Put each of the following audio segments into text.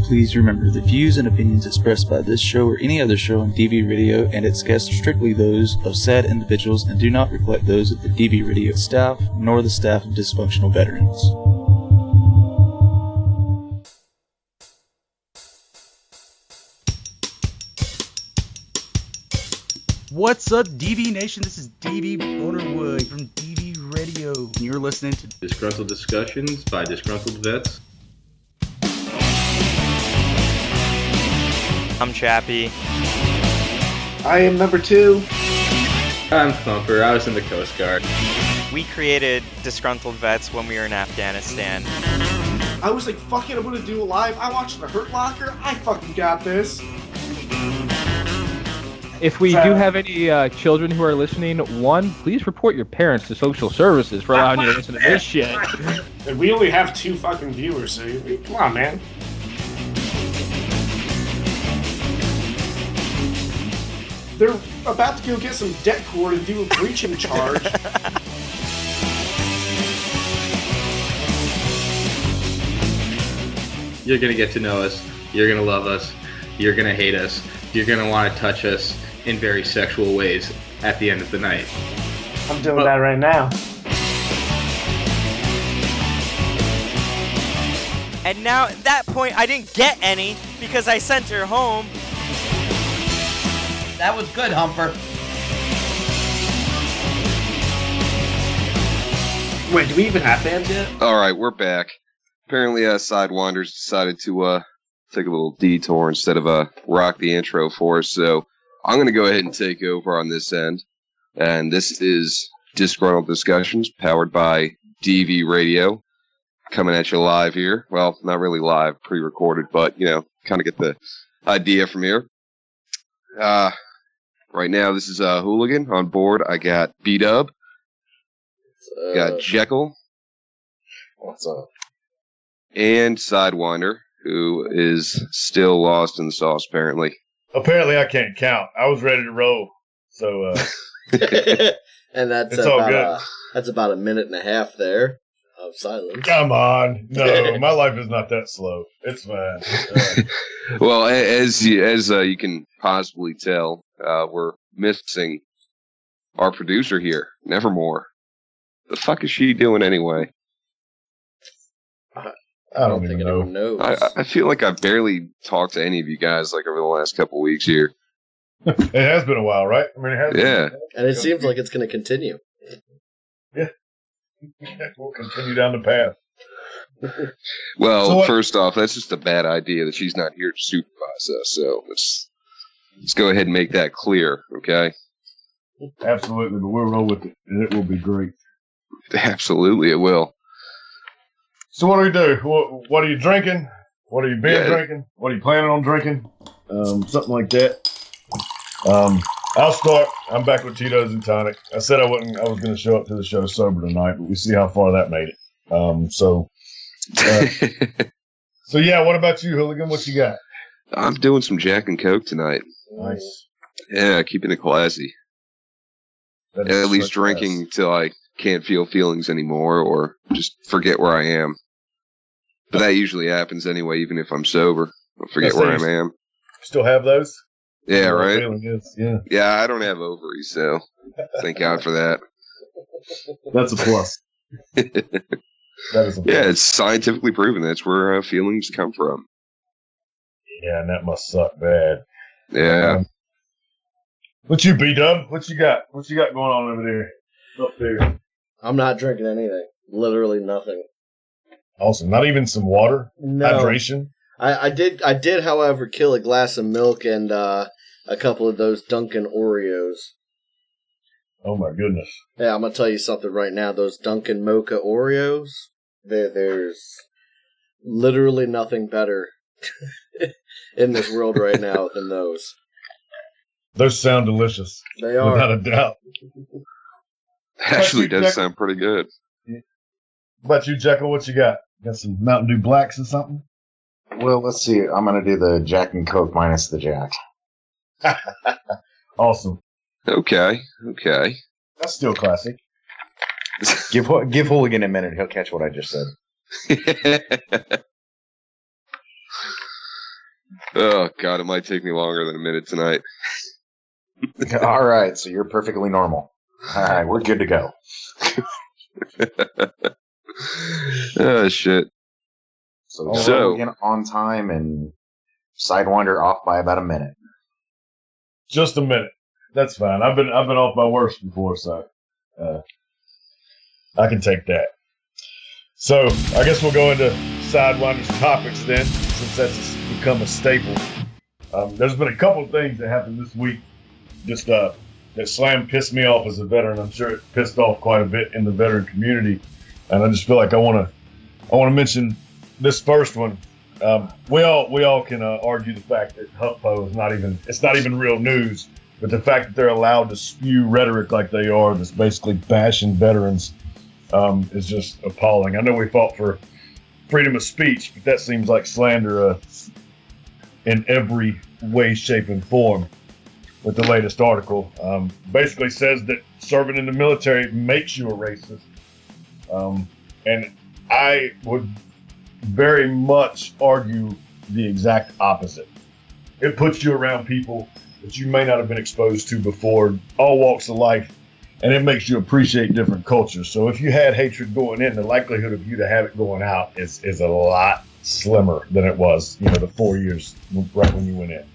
Please remember, the views and opinions expressed by this show or any other show on DV Radio and its guests are strictly those of said individuals and do not reflect those of the DV Radio staff, nor the staff of Dysfunctional Veterans. What's up, DV Nation? This is DV Bonerwood from DV Radio, and you're listening to Disgruntled Discussions by Disgruntled Vets. I'm Chappie. I am number 2. I'm Thumper. I was in the Coast Guard. We created Disgruntled Vets when we were in Afghanistan. I was like, fuck it, I'm gonna do a live. I watched The Hurt Locker. I fucking got this. If we do have any children who are listening, one, please report your parents to social services for allowing you to listen to this shit. And we only have 2 fucking viewers, so come on, man. They're about to go get some debt cord and do a breaching charge. You're going to get to know us. You're going to love us. You're going to hate us. You're going to want to touch us in very sexual ways at the end of the night. I'm doing that right now. And now, at that point, I didn't get any because I sent her home. That was good, Humper. Wait, do we even have bands yet? Alright, we're back. Apparently, Sidewinders decided to take a little detour instead of rock the intro for us, so I'm going to go ahead and take over on this end. And this is Disgruntled Discussions, powered by DV Radio, coming at you live here. Well, not really live, pre-recorded, but, you know, kind of get the idea from here. Right now, this is Hooligan. On board, I got B-Dub. Got Jekyll. What's up? And Sidewinder, who is still lost in the sauce, apparently. Apparently, I can't count. I was ready to roll. So, and that's it's all good. That's about a minute and a half there of silence. Come on. No, my life is not that slow. It's fine. Well, as you can possibly tell, we're missing our producer here, Nevermore. The fuck is she doing anyway? I don't think anyone knows. I feel like I barely talked to any of you guys like over the last couple of weeks here. It has been a while, right? I mean, it has yeah. been. And it seems like it's going to continue. Yeah. We'll continue down the path. Well, so first off, that's just a bad idea that she's not here to supervise us, so let's go ahead and make that clear, okay? Absolutely, but we'll roll with it, and it will be great. Absolutely, it will. So what do we do? What are you drinking? What have you been drinking? What are you planning on drinking? Something like that. I'll start. I'm back with Tito's and Tonic. I said I was going to show up to the show sober tonight, but we see how far that made it. So yeah, what about you, Hooligan? What you got? I'm doing some Jack and Coke tonight. Nice. Yeah, keeping it classy. At least drinking till I can't feel feelings anymore or just forget where I am. But that usually happens anyway, even if I'm sober. I forget where I am. Still have those? Yeah, right? Yeah. Yeah, I don't have ovaries, so thank God for that. That's a plus. That is a plus. Yeah, it's scientifically proven that's where feelings come from. Yeah, and that must suck bad. Yeah. What you, B-Dub? What you got? What you got going on over there? Up there. I'm not drinking anything. Literally nothing. Awesome. Not even some water? No. Hydration? I did, however, kill a glass of milk and a couple of those Dunkin' Oreos. Oh, my goodness. Yeah, I'm going to tell you something right now. Those Dunkin' Mocha Oreos, there's literally nothing better in this world right now than those. Those sound delicious. They are. Without a doubt. Actually, does sound pretty good. What about you, Jekyll? What you got? Got some Mountain Dew Blacks or something? Well, let's see. I'm going to do the Jack and Coke minus the Jack. Awesome. Okay. That's still classic. Give Hooligan a minute. He'll catch what I just said. Oh, God, it might take me longer than a minute tonight. All right, so you're perfectly normal. All right, we're good to go. Oh, shit. So again, on time and Sidewinder off by about a minute. Just a minute. That's fine. I've been off my worst before, so I can take that. So I guess we'll go into Sidewinder's topics then, since that's become a staple. There's been a couple of things that happened this week, just that Slam pissed me off as a veteran. I'm sure it pissed off quite a bit in the veteran community, and I just feel like I want to mention this first one. We all can argue the fact that HuffPo is not even real news, but the fact that they're allowed to spew rhetoric like they are, that's basically bashing veterans, is just appalling. I know we fought for freedom of speech, but that seems like slander in every way, shape, and form. With the latest article, basically says that serving in the military makes you a racist, and I would very much argue the exact opposite. It puts you around people that you may not have been exposed to before, all walks of life, and it makes you appreciate different cultures. So if you had hatred going in, the likelihood of you to have it going out is a lot slimmer than it was, the 4 years right when you went in.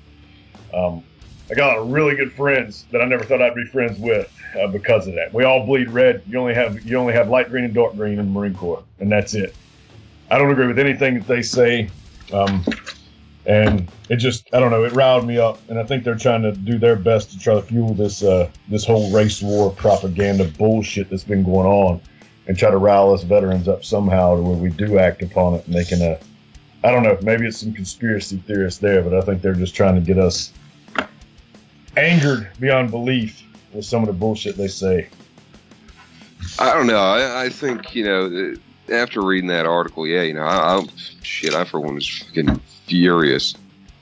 I got a lot of really good friends that I never thought I'd be friends with because of that. We all bleed red. You only have light green and dark green in the Marine Corps, and that's it. I don't agree with anything that they say, and it just, I don't know, it riled me up, and I think they're trying to do their best to try to fuel this whole race war propaganda bullshit that's been going on, and try to rile us veterans up somehow to where we do act upon it, and they can, I don't know, maybe it's some conspiracy theorists there, but I think they're just trying to get us angered beyond belief with some of the bullshit they say. I don't know. I think, after reading that article, I for one was fucking furious.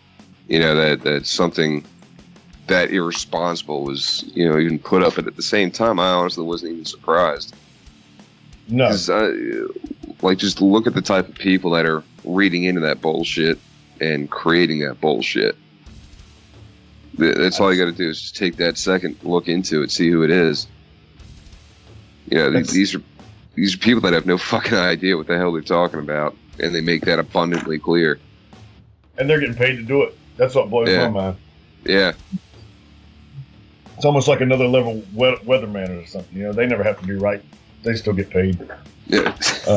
That something that irresponsible was, even put up. But at the same time, I honestly wasn't even surprised. No. Just look at the type of people that are reading into that bullshit and creating that bullshit. That's all you got to do is just take that second look into it, see who it is. These are people that have no fucking idea what the hell they're talking about, and they make that abundantly clear. And they're getting paid to do it. That's what blows my mind. Yeah. It's almost like another level weatherman or something. They never have to do right. They still get paid. Yeah.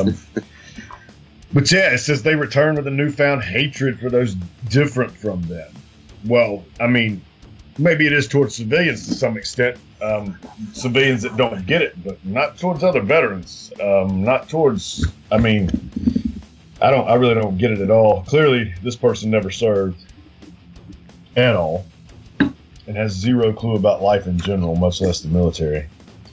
But yeah, it says they return with a newfound hatred for those different from them. Well, I mean, maybe it is towards civilians to some extent, civilians that don't get it, but not towards other veterans. Not towards, I really don't get it at all. Clearly, this person never served at all and has zero clue about life in general, much less the military.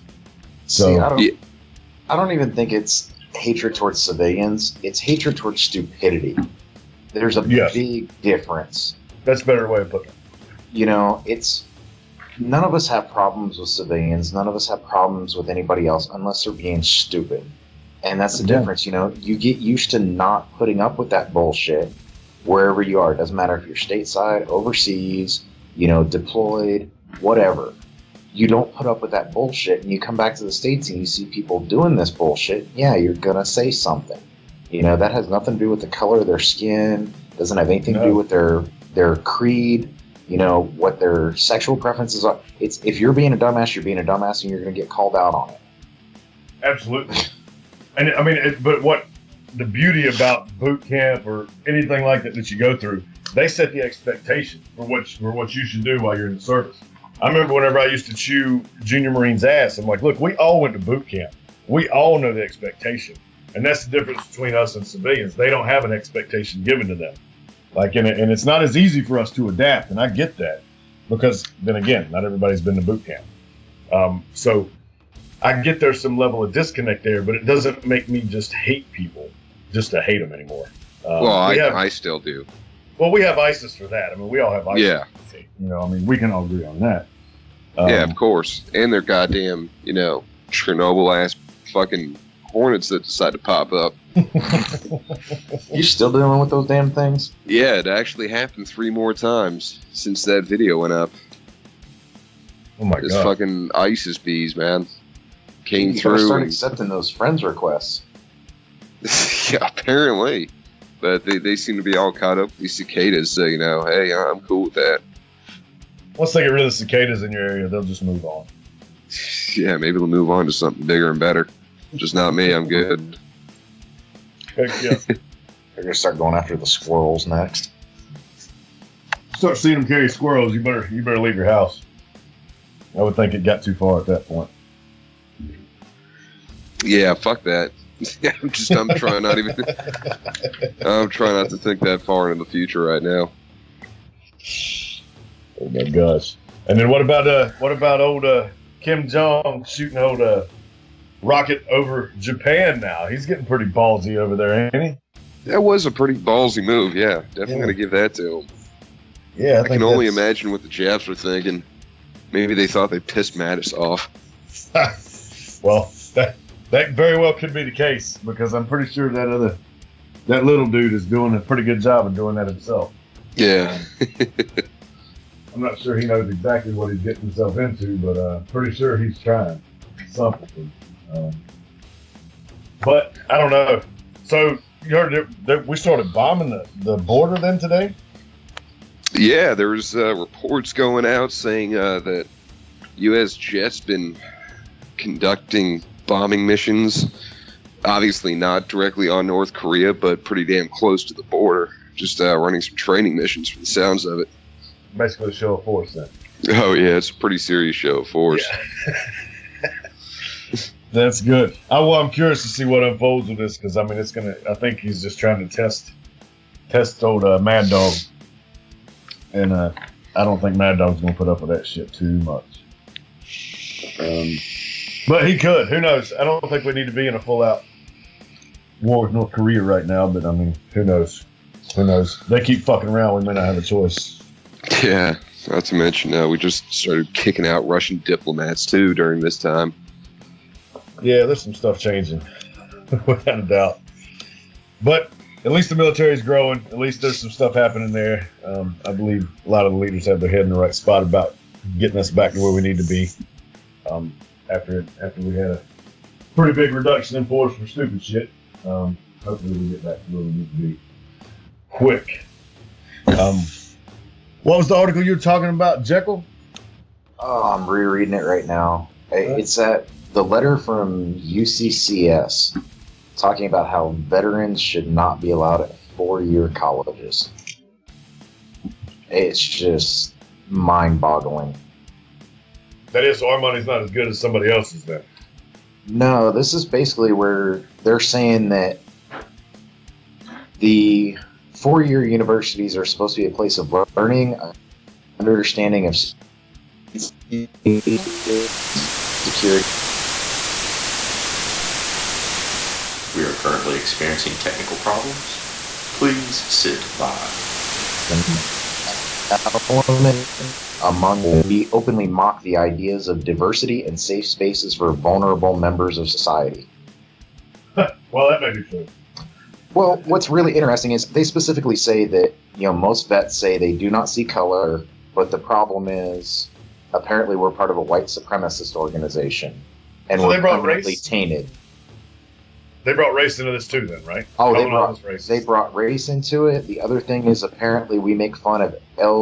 So, see, I don't even think it's hatred towards civilians. It's hatred towards stupidity. There's a big difference. That's a better way of putting it. It's none of us have problems with civilians. None of us have problems with anybody else unless they're being stupid. And that's the difference. You get used to not putting up with that bullshit wherever you are. It doesn't matter if you're stateside, overseas, deployed, whatever. You don't put up with that bullshit, and you come back to the States and you see people doing this bullshit, you're going to say something. That has nothing to do with the color of their skin, doesn't have anything to do with their creed, what their sexual preferences are. It's if you're being a dumbass, you're being a dumbass, and you're going to get called out on it. Absolutely. And but what the beauty about boot camp or anything like that you go through, they set the expectation for what you should do while you're in the service. I remember whenever I used to chew Junior Marine's ass, I'm like, look, we all went to boot camp. We all know the expectation. And that's the difference between us and civilians. They don't have an expectation given to them. And it's not as easy for us to adapt, and I get that. Because, then again, not everybody's been to boot camp. So, I get there's some level of disconnect there, but it doesn't make me just hate people, just to hate them anymore. I still do. Well, we have ISIS for that. We all have ISIS. Yeah. We can all agree on that. Yeah, of course. And their goddamn, Chernobyl-ass fucking hornets that decide to pop up. You still dealing with those damn things? Yeah, it actually happened 3 more times since that video went up. Oh my Those god! fucking ISIS bees, man, came You gotta through. start and- accepting those friends requests. Yeah, apparently. But they seem to be all caught up with these cicadas, so, you know, hey, I'm cool with that. Once they get rid of the cicadas in your area, they'll just move on. Yeah, maybe they'll move on to something bigger and better. Just not me, I'm good. Heck yeah. They're gonna start going after the squirrels next. Start seeing them carry squirrels, you better leave your house. I would think it got too far at that point. Yeah, fuck that. I'm trying not even. I'm trying not to think that far into the future right now. Oh my gosh! And then what about old Kim Jong shooting old rocket over Japan now? He's getting pretty ballsy over there, ain't he? That was a pretty ballsy move. Yeah, definitely gonna give that to him. Yeah, I can only imagine what the Japs were thinking. Maybe they thought they pissed Mattis off. Well, that very well could be the case, because I'm pretty sure that little dude is doing a pretty good job of doing that himself. Yeah. I'm not sure he knows exactly what he's getting himself into, but pretty sure he's trying something. But I don't know. So you heard that we started bombing the border then today? Yeah, there was reports going out saying that U.S. jets been conducting bombing missions. Obviously not directly on North Korea, but pretty damn close to the border. Just running some training missions from the sounds of it. Basically a show of force then. Oh yeah, it's a pretty serious show of force. Yeah. That's good. I'm curious to see what unfolds with this, because I mean, I think he's just trying to test old Mad Dog, and I don't think Mad Dog's gonna put up with that shit too much. But he could. Who knows? I don't think we need to be in a full-out war with North Korea right now. But I mean, who knows? Who knows? They keep fucking around. We may not have a choice. Yeah. Not to mention, we just started kicking out Russian diplomats too during this time. Yeah, there's some stuff changing, without a doubt. But at least the military is growing. At least there's some stuff happening there. I believe a lot of the leaders have their head in the right spot about getting us back to where we need to be. After we had a pretty big reduction in force for stupid shit. Hopefully we get back to where we need to be quick. What was the article you were talking about, Jekyll? Oh, I'm rereading it right now. It's the letter from UCCS talking about how veterans should not be allowed at 4-year colleges. It's just mind-boggling. That is, so our money's not as good as somebody else's then. No, this is basically where they're saying that the 4-year universities are supposed to be a place of learning, understanding of security. We are currently experiencing technical problems. Please sit by. Among we openly mock the ideas of diversity and safe spaces for vulnerable members of society. Well, that may be true. Well, what's really interesting is they specifically say that, most vets say they do not see color, but the problem is apparently we're part of a white supremacist organization, and So we're they brought permanently race? tainted. They brought race into this too then, right? Oh, Calling all this racist. they brought race into it. The other thing is apparently we make fun of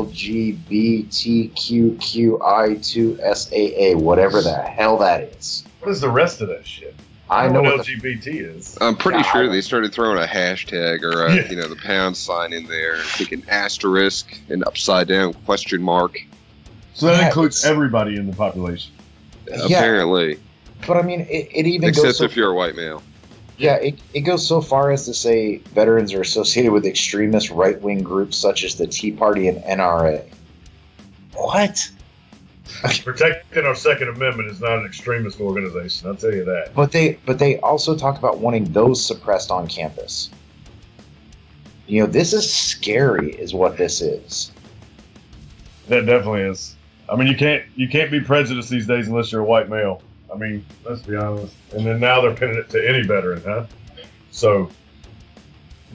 LGBTQI2SAA, whatever the hell that is. What is the rest of that shit? I know what what LGBT is. I'm pretty Yeah, sure they started throwing a hashtag or the pound sign in there, and taking asterisk and upside down question mark. So that Yeah, includes it's- everybody in the population. Apparently, But I mean, it even except goes so if you're a white male. Yeah, it goes so far as to say veterans are associated with extremist right-wing groups such as the Tea Party and NRA. What? Protecting our Second Amendment is not an extremist organization, I'll tell you that. But they also talk about wanting those suppressed on campus. This is scary, is what this is. That definitely is. I mean, you can't be prejudiced these days unless you're a white male. I mean, let's be honest. And then now they're pinning it to any veteran, huh? So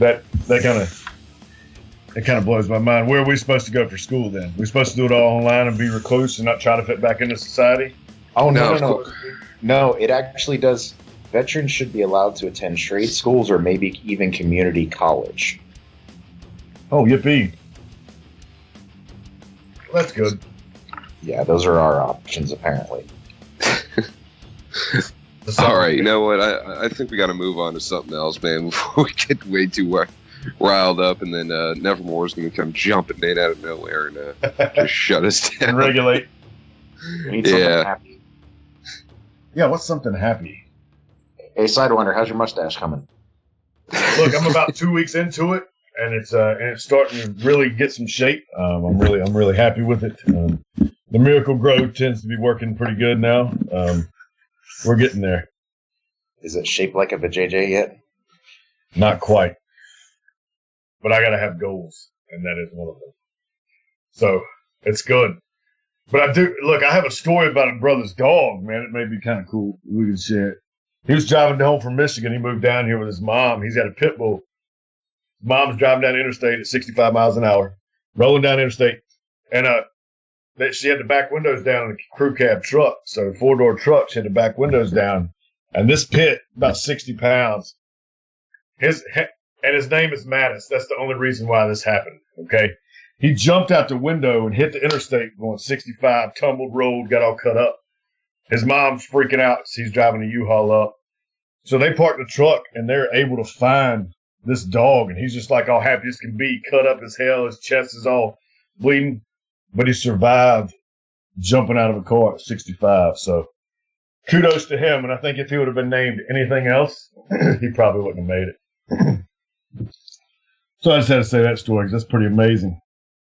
that kind of blows my mind. Where are we supposed to go for school then? We're supposed to do it all online and be recluse and not try to fit back into society? Oh, no. No, it actually does. Veterans should be allowed to attend trade schools or maybe even community college. Oh, yippee. That's good. Yeah, those are our options, apparently. All right, you know what? I think we got to move on to something else, man, before we get way too riled up, and then Nevermore is going to come jumping in out of nowhere and just shut us down. And regulate. We need something happy. Yeah, what's something happy? Hey, Sidewinder, how's your mustache coming? Look, I'm about 2 weeks into it, and it's starting to really get some shape. I'm really happy with it. The Miracle Grow tends to be working pretty good now. We're getting there. Is it shaped like a vajayjay yet? Not quite. But I got to have goals, and that is one of them. So, it's good. But I have a story about a brother's dog, man. It may be kind of cool. We can share it. He was driving home from Michigan. He moved down here with his mom. He's got a pit bull. His mom's driving down the interstate at 65 miles an hour, rolling down the interstate. And she had the back windows down in a crew cab truck. So, 4-door truck, she had the back windows down. And this pit, about 60 pounds, his name is Mattis. That's the only reason why this happened, okay? He jumped out the window and hit the interstate going 65, tumbled, rolled, got all cut up. His mom's freaking out. He's driving a U-Haul up. So they parked the truck, and they're able to find this dog, and he's just like all happy as can be, cut up as hell. His chest is all bleeding, but he survived jumping out of a car at 65. So kudos to him, and I think if he would have been named anything else, he probably wouldn't have made it. So I just had to say that story because that's pretty amazing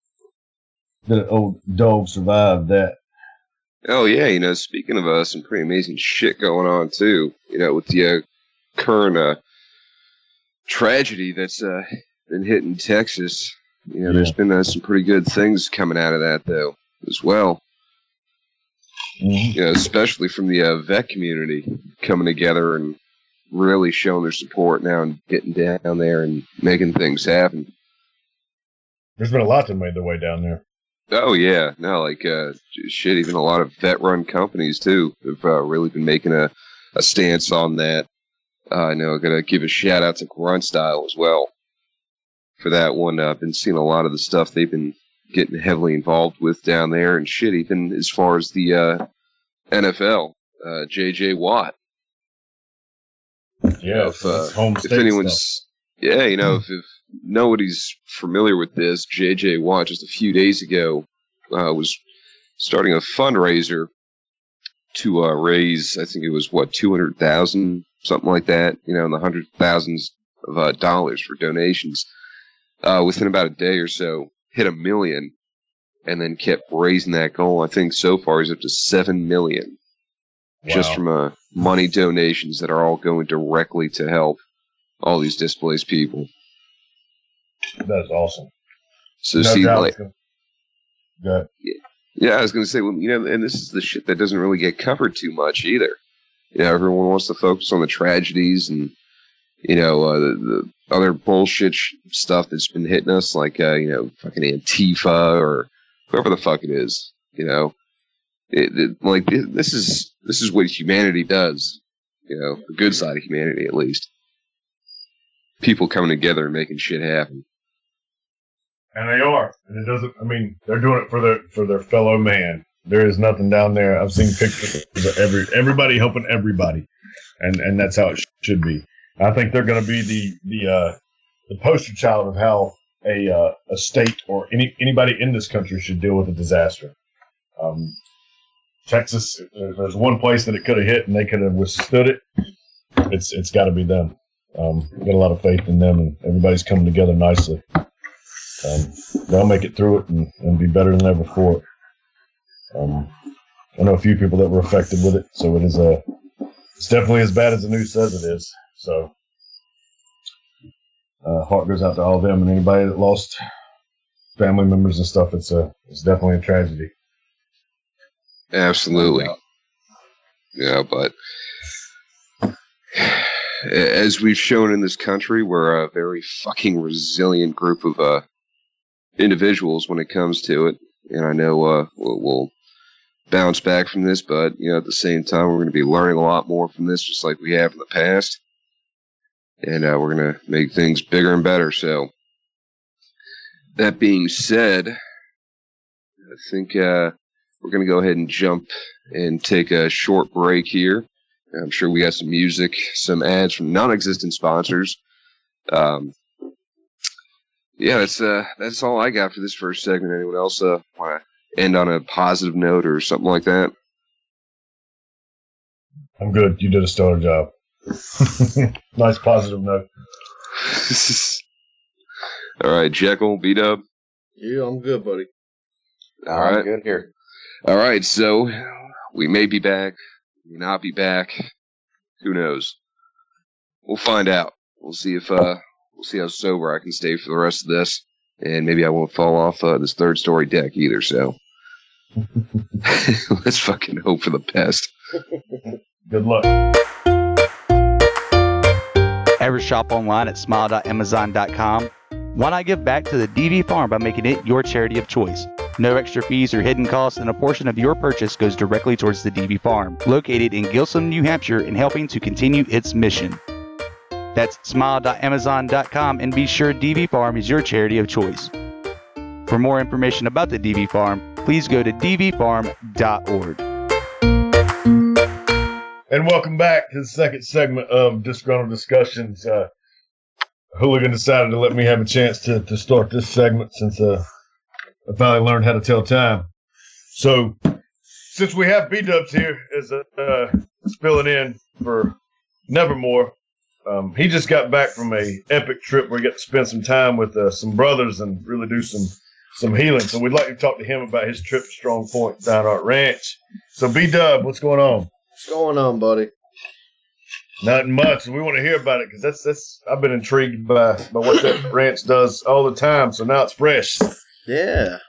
that an old dog survived that. Oh, yeah, speaking of some pretty amazing shit going on, too, with the current tragedy that's been hitting Texas, there's been some pretty good things coming out of that, though, as well. Mm-hmm. Especially from the vet community coming together and really showing their support now and getting down there and making things happen. There's been a lot that made their way down there. Oh, yeah. No, even a lot of vet-run companies, too, have really been making a stance on that. I know I'm going to give a shout-out to Grunt Style as well for that one. I've been seeing a lot of the stuff they've been getting heavily involved with down there, and shit, even as far as the NFL, J.J. Watt. Yeah, if anyone's... Stuff. Yeah, if nobody's familiar with this, J.J. Watt just a few days ago was starting a fundraiser to raise, I think it was, $200,000, something like that, in the hundreds of thousands of dollars for donations. Within about a day or so, hit $1 million, and then kept raising that goal. I think so far he's up to $7 million. Wow. Just from money donations that are all going directly to help all these displaced people. That's awesome. So yeah, I was going to say, and this is the shit that doesn't really get covered too much either. Everyone wants to focus on the tragedies and the other bullshit stuff that's been hitting us, like fucking Antifa or whoever the fuck it is. This is what humanity does. The good side of humanity, at least. People coming together and making shit happen. And they are. And it doesn't, they're doing it for their fellow man. There is nothing down there. I've seen pictures of everybody helping everybody. And that's how it should be. I think they're going to be the poster child of how a state or anybody in this country should deal with a disaster. Texas, there's one place that it could have hit and they could have withstood it. It's got to be them. Got a lot of faith in them, and everybody's coming together nicely. They'll make it through it and be better than ever for it. I know a few people that were affected with it, so it is it's definitely as bad as the news says it is. So heart goes out to all of them and anybody that lost family members and stuff. It's definitely a tragedy. Absolutely. Yeah, but as we've shown in this country, we're a very fucking resilient group of individuals when it comes to it. And I know we'll bounce back from this, but at the same time, we're going to be learning a lot more from this, just like we have in the past. And we're going to make things bigger and better. So, that being said, I think we're going to go ahead and jump and take a short break here. I'm sure we got some music, some ads from non-existent sponsors. That's all I got for this first segment. Anyone else want to end on a positive note or something like that? I'm good. You did a stellar job. Nice positive note. All right, Jekyll, B-Dub. Yeah, I'm good, buddy. All right, I'm good here. All right, so we may be back, may not be back. Who knows? We'll find out. We'll see how sober I can stay for the rest of this, and maybe I won't fall off this third story deck either. So let's fucking hope for the best. Good luck. Ever shop online at smile.amazon.com? Why not give back to the DV Farm by making it your charity of choice? No extra fees or hidden costs, and a portion of your purchase goes directly towards the DV Farm, located in Gilsum, New Hampshire, and helping to continue its mission. That's smile.amazon.com, and be sure DV Farm is your charity of choice. For more information about the DV Farm, please go to dvfarm.org. And welcome back to the second segment of Disgruntled Discussions. Hooligan decided to let me have a chance to start this segment since I finally learned how to tell time. So, since we have B-Dubs here as filling in for Nevermore, he just got back from a epic trip where he got to spend some time with some brothers and really do some healing. So we'd like to talk to him about his trip to Strong Point Dionheart Ranch. So B-Dub, what's going on? What's going on, buddy? Nothing much. We want to hear about it because that's I've been intrigued by what that ranch does all the time. So now it's fresh. Yeah.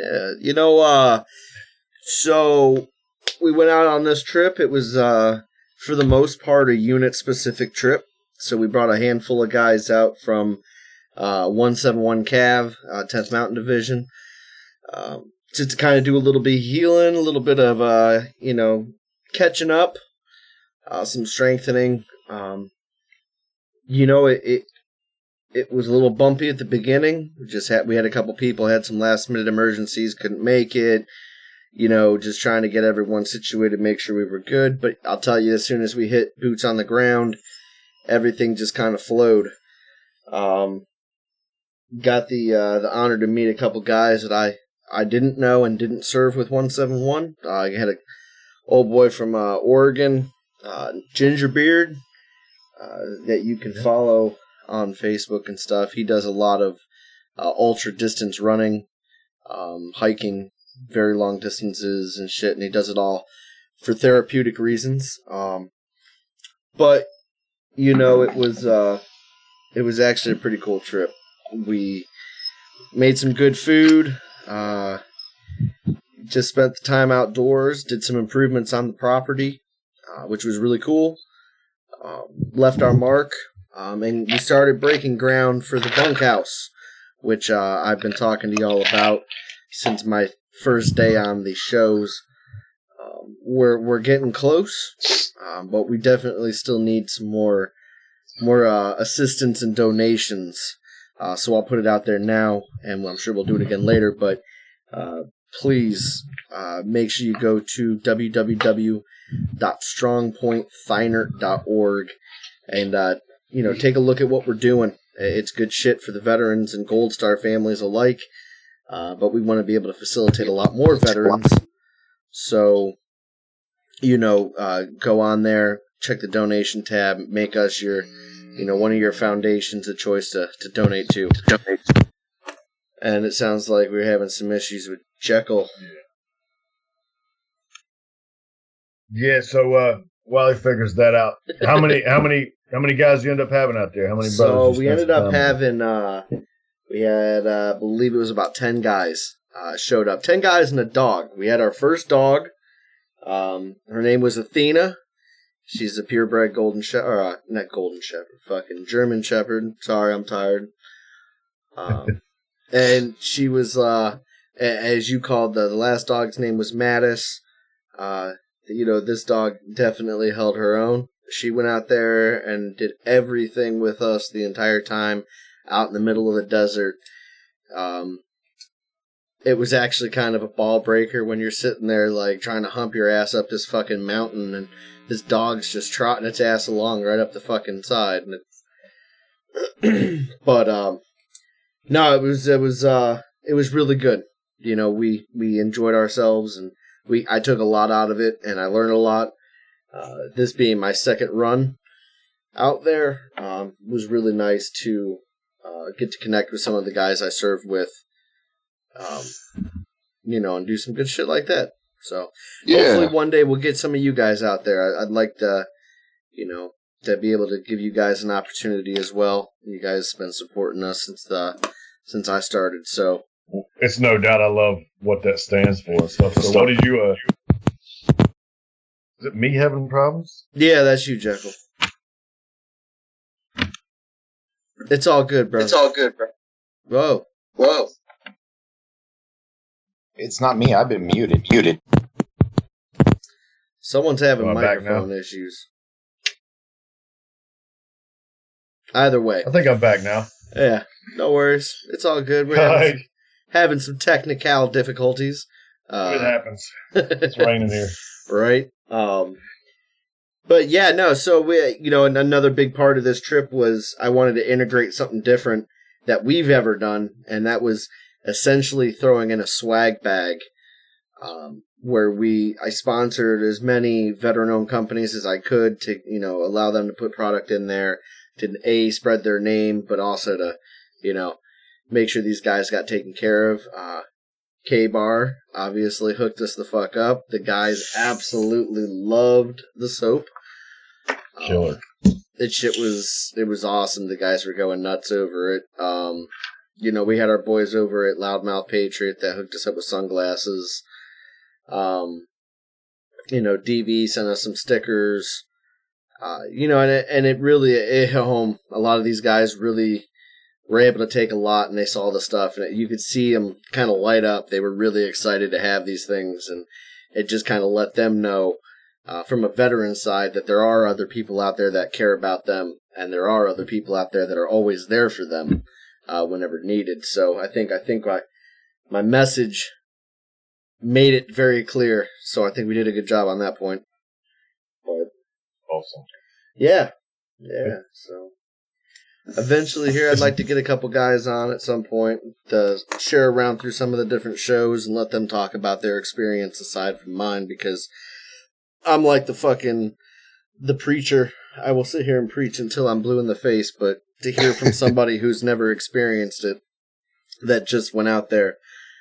So we went out on this trip. It was for the most part a unit-specific trip. So we brought a handful of guys out from 171 Cav, 10th Mountain Division, just to kind of do a little bit of healing, a little bit of catching up. Some strengthening. It was a little bumpy at the beginning. We had a couple people had some last minute emergencies, couldn't make it. Just trying to get everyone situated, make sure we were good. But I'll tell you, as soon as we hit boots on the ground, everything just kind of flowed. Got the honor to meet a couple guys that I didn't know and didn't serve with 171. I had a old boy from Oregon. Gingerbeard, that you can follow on Facebook and stuff. He does a lot of ultra distance running, hiking very long distances and shit, and he does it all for therapeutic reasons. But it was actually a pretty cool trip. We made some good food. Just spent the time outdoors. Did some improvements on the property. Which was really cool. Left our mark, and we started breaking ground for the bunkhouse, which I've been talking to y'all about since my first day on the shows. We're getting close, but we definitely still need some more assistance and donations. So I'll put it out there now, and I'm sure we'll do it again later. But please make sure you go to www.strongpointthynert.org and take a look at what we're doing. It's good shit for the veterans and Gold Star families alike, but we want to be able to facilitate a lot more veterans. So go on there, check the donation tab, make us your one of your foundations of choice to donate to. And it sounds like we're having some issues with Jekyll. Yeah, so while he figures that out, how many guys you end up having out there? How many brothers? So we ended up having we had I believe it was about 10 guys showed up. 10 guys and a dog. We had our first dog. Her name was Athena. She's a purebred golden shepherd, not golden shepherd, fucking German shepherd. Sorry, I'm tired. And she was, as you called the last dog's name was Mattis. This dog definitely held her own. She went out there and did everything with us the entire time out in the middle of the desert. It was actually kind of a ball breaker when you're sitting there like trying to hump your ass up this fucking mountain and this dog's just trotting its ass along right up the fucking side. But no, it was really good. You know, we enjoyed ourselves and I took a lot out of it and I learned a lot. This being my second run out there, was really nice to get to connect with some of the guys I served with, and do some good shit like that. So hopefully one day we'll get some of you guys out there. I'd like to, to be able to give you guys an opportunity as well. You guys have been supporting us since I started. So it's no doubt I love what that stands for and stuff. So what did you, is it me having problems? Yeah, that's you, Jekyll. It's all good, bro. Whoa. It's not me. I've been muted. Someone's having microphone issues. Either way. I think I'm back now. Yeah, no worries. It's all good. We're having some technical difficulties. It happens. It's raining here. Right? But yeah, no, so we, another big part of this trip was I wanted to integrate something different that we've ever done, and that was essentially throwing in a swag bag, where I sponsored as many veteran-owned companies as I could to, allow them to put product in there to spread their name, but also to, make sure these guys got taken care of. K-Bar obviously hooked us the fuck up. The guys absolutely loved the soap. Killer. It was awesome. The guys were going nuts over it. We had our boys over at Loudmouth Patriot that hooked us up with sunglasses. DV sent us some stickers. And it really hit home. A lot of these guys really were able to take a lot, and they saw the stuff, and you could see them kind of light up. They were really excited to have these things, and it just kind of let them know from a veteran side that there are other people out there that care about them, and there are other people out there that are always there for them whenever needed. So I think my message made it very clear. So I think we did a good job on that point. But awesome. Yeah. So eventually here I'd like to get a couple guys on at some point to share around through some of the different shows and let them talk about their experience aside from mine, because I'm like the preacher. I will sit here and preach until I'm blue in the face, but to hear from somebody who's never experienced it, that just went out there,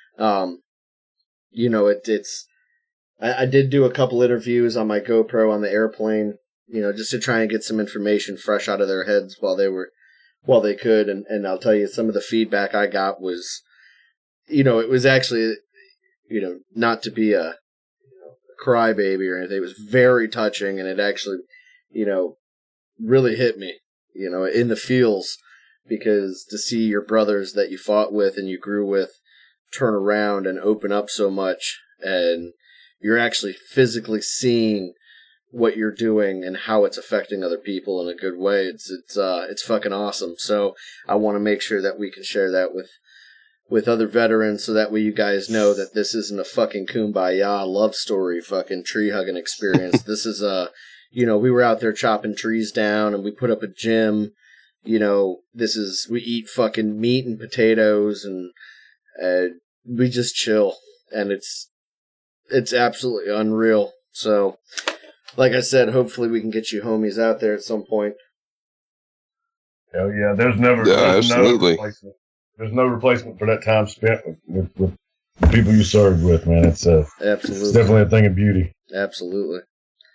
I did do a couple interviews on my GoPro on the airplane, just to try and get some information fresh out of their heads while they could. And I'll tell you, some of the feedback I got was, it was actually, not to be a crybaby or anything. It was very touching, and it actually, really hit me, in the feels, because to see your brothers that you fought with and you grew with turn around and open up so much, and you're actually physically seeing what you're doing and how it's affecting other people in a good way. It's fucking awesome. So I want to make sure that we can share that with other veterans, so that way you guys know that this isn't a fucking kumbaya love story fucking tree hugging experience. This is we were out there chopping trees down, and we put up a gym. We eat fucking meat and potatoes, and we just chill, and it's absolutely unreal. So, like I said, hopefully we can get you homies out there at some point. Hell yeah, there's no replacement. There's no replacement for that time spent with the people you served with, man. It's definitely a thing of beauty. Absolutely.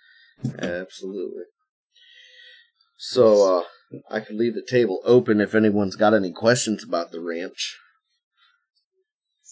So, I can leave the table open if anyone's got any questions about the ranch.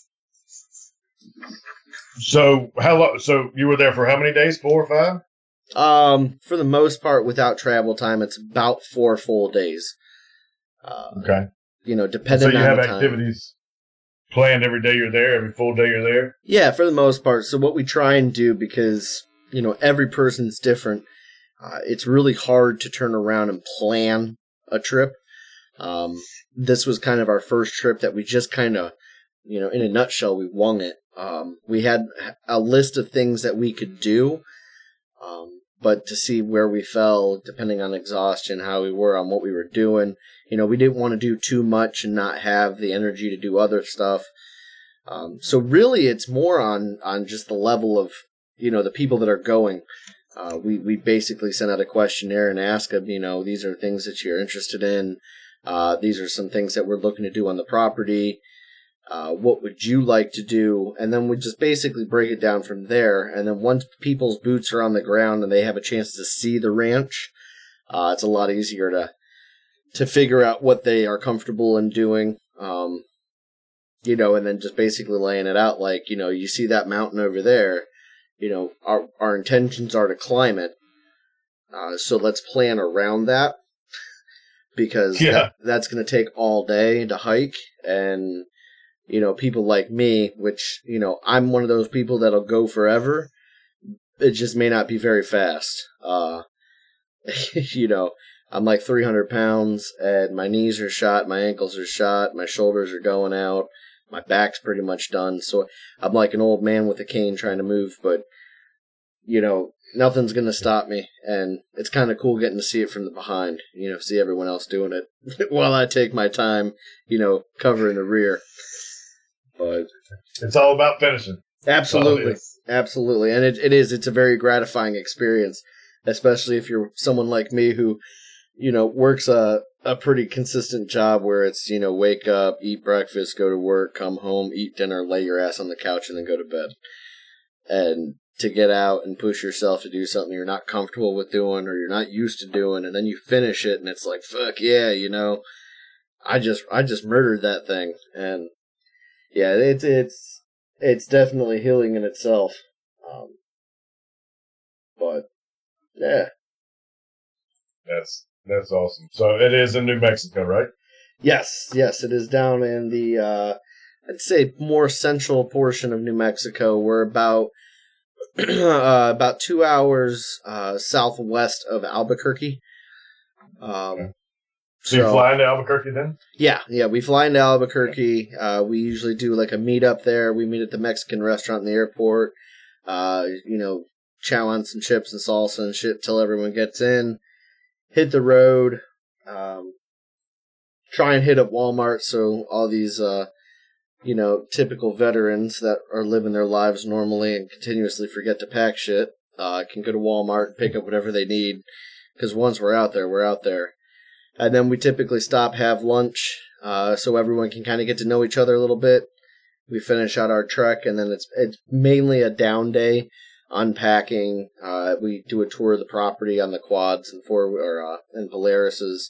So how long? So you were there for how many days? 4 or 5? For the most part, without travel time, it's about 4 full days. Okay. You know, So depending you on have the time. activities planned every day you're there, every full day you're there? Yeah, for the most part. So what we try and do, because, you know, every person's different, it's really hard to turn around and plan a trip. This was kind of our first trip that we just kind of, you know, in a nutshell, we wung it. We had a list of things that we could do, but to see where we fell, depending on exhaustion, how we were on what we were doing, you know, we didn't want to do too much and not have the energy to do other stuff. So really, it's more on just the level of, you know, the people that are going. We basically sent out a questionnaire and asked them, you know, these are things that you're interested in. These are some things that we're looking to do on the property. What would you like to do? And then we just basically break it down from there. And then once people's boots are on the ground and they have a chance to see the ranch, it's a lot easier to figure out what they are comfortable in doing. You know, and then just basically laying it out like, you know, you see that mountain over there, you know, our intentions are to climb it. So let's plan around that, because that's going to take all day to hike. And, you know, people like me, which, you know, I'm one of those people that'll go forever. It just may not be very fast. You know, I'm like 300 pounds and my knees are shot, my ankles are shot, my shoulders are going out, my back's pretty much done. So I'm like an old man with a cane trying to move, but, you know, nothing's going to stop me. And it's kind of cool getting to see it from the behind, you know, see everyone else doing it while I take my time, you know, covering the rear. But it's all about finishing. Absolutely. Absolutely. And it's a very gratifying experience, especially if you're someone like me who, you know, works a pretty consistent job where it's, you know, wake up, eat breakfast, go to work, come home, eat dinner, lay your ass on the couch, and then go to bed. And to get out and push yourself to do something you're not comfortable with doing or you're not used to doing, and then you finish it and it's like, fuck yeah, you know, I just murdered that thing. And yeah, it's definitely healing in itself. But yeah. That's awesome. So it is in New Mexico, right? Yes, it is down in the, I'd say, more central portion of New Mexico. We're about 2 hours southwest of Albuquerque. So you fly into Albuquerque then? Yeah, we fly into Albuquerque. We usually do like a meet-up there. We meet at the Mexican restaurant in the airport. You know, chow on some chips and salsa and shit till everyone gets in. Hit the road, try and hit up Walmart so all these, you know, typical veterans that are living their lives normally and continuously forget to pack shit can go to Walmart and pick up whatever they need, because once we're out there, we're out there. And then we typically stop, have lunch, so everyone can kind of get to know each other a little bit. We finish out our trek, and then it's mainly a down day. Unpacking, we do a tour of the property on the quads and and Polaris's.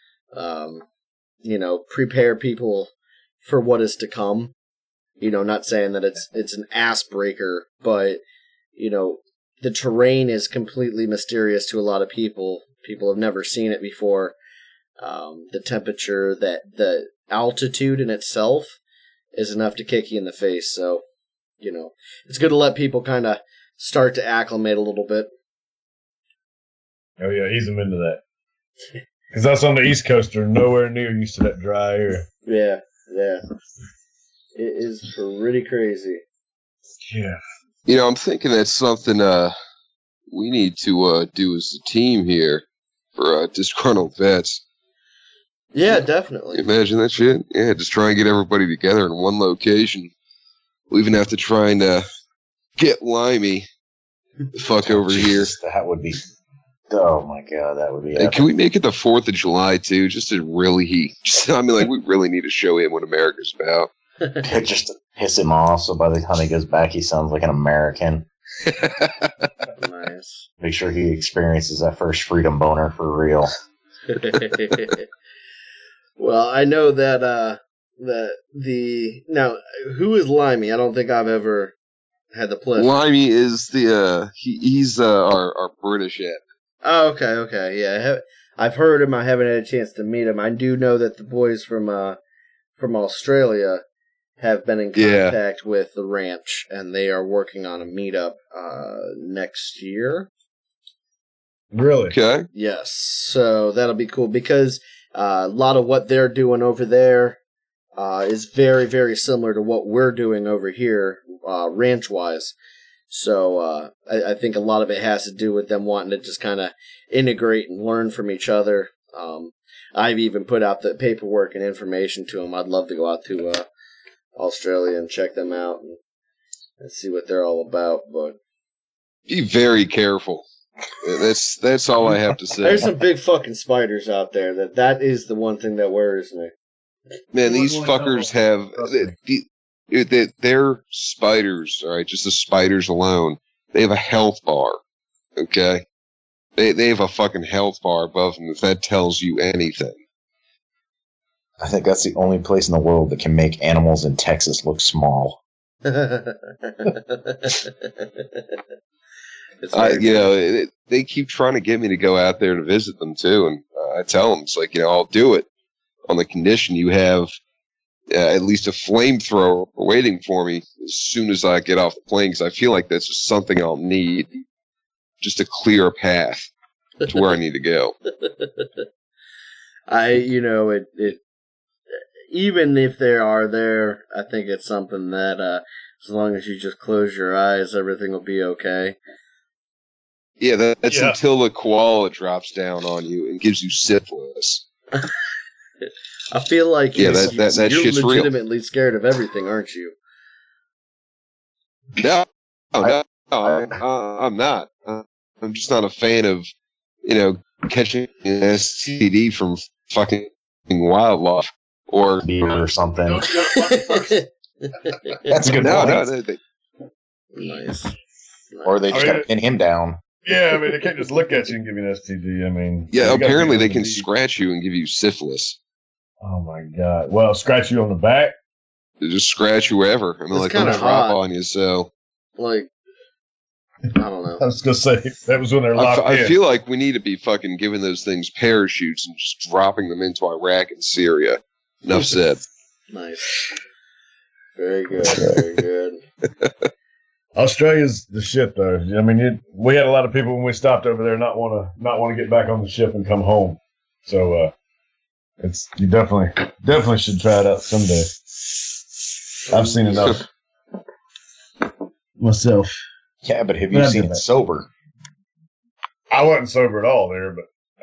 You know, prepare people for what is to come. You know, not saying that it's an ass breaker, but you know, the terrain is completely mysterious to a lot of people. People have never seen it before. The temperature, the altitude in itself is enough to kick you in the face. So, you know, it's good to let people kind of start to acclimate a little bit. Oh yeah, ease them into that. Because us on the East Coast are nowhere near used to that dry air. Yeah. It is pretty crazy. Yeah. You know, I'm thinking that's something we need to do as a team here for disgruntled vets. Yeah, definitely. Imagine that shit. Yeah, just try and get everybody together in one location. We'll even have to try and get Limey the fuck over here. That would be... Oh my god, that would be... Hey, can we make it the 4th of July, too? Just to really... I mean, like, we really need to show him what America's about. Just to piss him off, so by the time he goes back, he sounds like an American. Nice. Make sure he experiences that first freedom boner for real. Well, I know that now, who is Limey? I don't think I've ever had the pleasure. Limey is he's our British ad. Oh, okay. Yeah, I've heard him. I haven't had a chance to meet him. I do know that the boys from Australia have been in contact with the ranch, and they are working on a meetup next year. Really? Okay. Yes, so that'll be cool because a lot of what they're doing over there is very, very similar to what we're doing over here, ranch-wise. So I think a lot of it has to do with them wanting to just kind of integrate and learn from each other. I've even put out the paperwork and information to them. I'd love to go out to Australia and check them out and see what they're all about. But be very careful. That's all I have to say. There's some big fucking spiders out there. That is the one thing that worries me. Man, these fuckers have they're spiders. All right, just the spiders alone. They have a health bar. Okay, they have a fucking health bar above them. If that tells you anything. I think that's the only place in the world that can make animals in Texas look small. They keep trying to get me to go out there to visit them too, and I tell them it's like, I'll do it on the condition you have at least a flamethrower waiting for me as soon as I get off the plane, because I feel like that's just something I'll need just to clear a path to where I need to go. Even if they are there, I think it's something that as long as you just close your eyes, everything will be okay. Yeah, that's until the koala drops down on you and gives you syphilis. I feel like that you're shit's legitimately real. scared of everything, aren't you? No, I'm not. I'm just not a fan of, catching an STD from fucking wildlife or beer or something. That's a good point. Nice. Or they just got to pin him down. Yeah, I mean, they can't just look at you and give you an STD. I mean, yeah, apparently they can scratch you and give you syphilis. Oh my god! Well, scratch you on the back. They just scratch you wherever. I mean, That's like they'll kinda drop hot. on you. So, I don't know. I was gonna say that was when they're locked in. I feel like we need to be fucking giving those things parachutes and just dropping them into Iraq and Syria. Enough said. Nice. Very good. Very good. Australia's the shit, though. I mean, we had a lot of people when we stopped over there not want to get back on the ship and come home. So you definitely should try it out someday. I've seen enough myself. Yeah, but have you seen it sober? I wasn't sober at all there,